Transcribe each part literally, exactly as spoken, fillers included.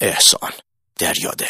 احسان دریادل.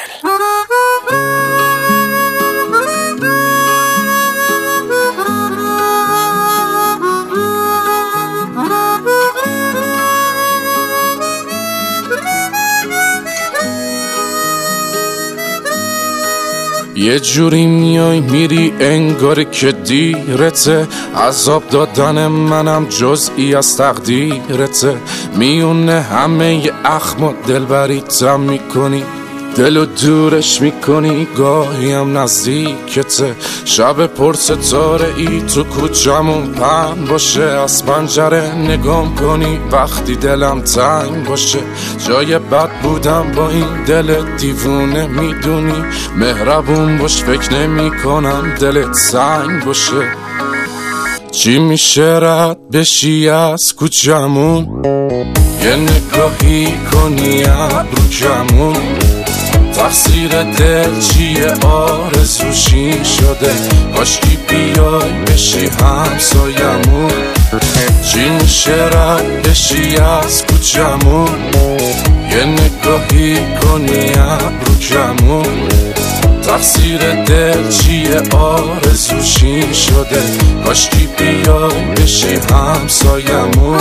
یه جوری میای میری انگار که دیرته، عذاب دادن منم جزئی از تقدیرته، میونه همه ی اخم و دلبریتم میکنی، دلو دورش میکنی گاهی هم نزدیکته، شب پر ستاره ای تو کوچمون پهن باشه، از پنجره نگام کنی وقتی دلم تنگ باشه، جای بد بودم با این دل دیوونه میدونی، مهربون باش فکر نمی کنم دلت سنگ باشه، چی میشه رد بشی از کوچمون، یه نگاهی کنی ابرو کمون، تقصیر دل چیه آرزوشی شده، کاشکی بیای بشی همسایمون، چی میشه رد بشی از کوچمون، یه نگاهی کنی ابرو کمون، تقصیر دل چیه آرزوشی شده، کاشکی بیای بشی همسایمون.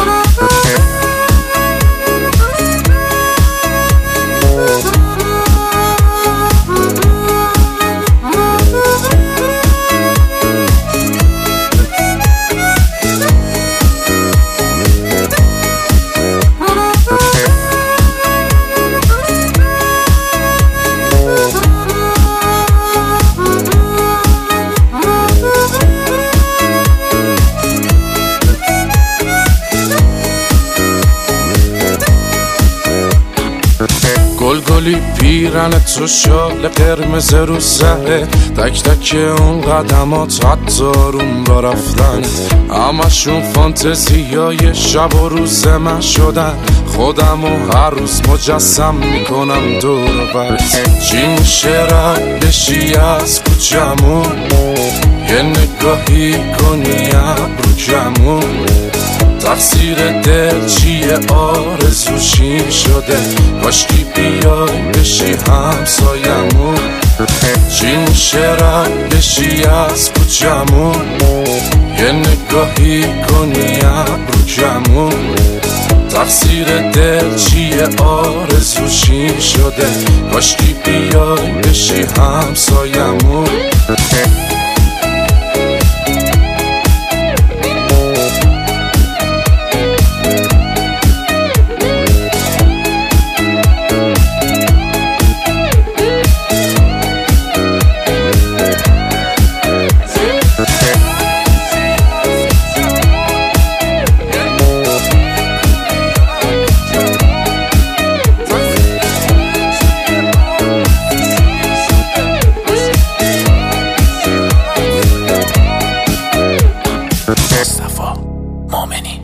گلگلی پیرن تو شال قرمز رو سره، تک تک اون قدمات حتی روم را رفتن، همشون فانتزیای شب و روز من شدن، خودم و هر روز مجسم میکنم دور بر، چی میشه رد بشی از کوچمون، یه نگاهی کنی ابرو کمون، تقصیر دل چیه آرزوشی شده، کاشکی بیای بشی همسایمون، چی میشه رد بشی از کوچمون، یه نگاهی کنی ابرو کمون، تقصیر دل چیه آرزوشی شده، کاشکی بیای بشی همسایمون. مصطفی مومنی.